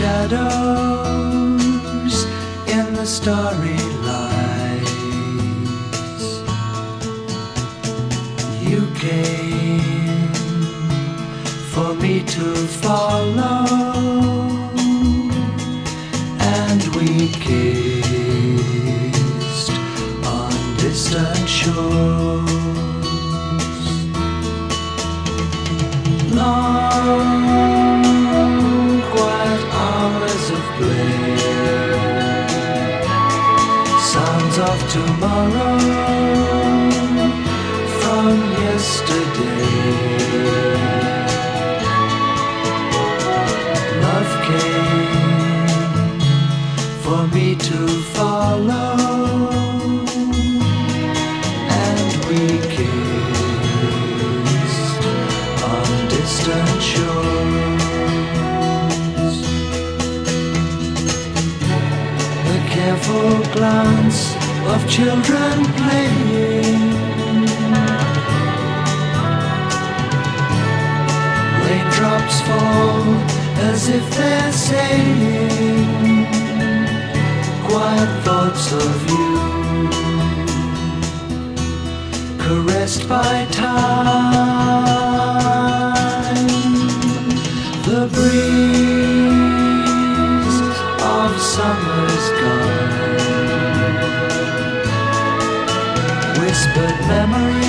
shadows in the starry lights. You came for me to follow, and we kissed on distant shores. Long, quiet hours of play, sounds of tomorrow from yesterday. Love came for me to follow, and we kissed on distant shores. The careful glance of children playing, raindrops fall as if they're saying quiet thoughts of you, caressed by time. The breeze of summer's gone, whispered memories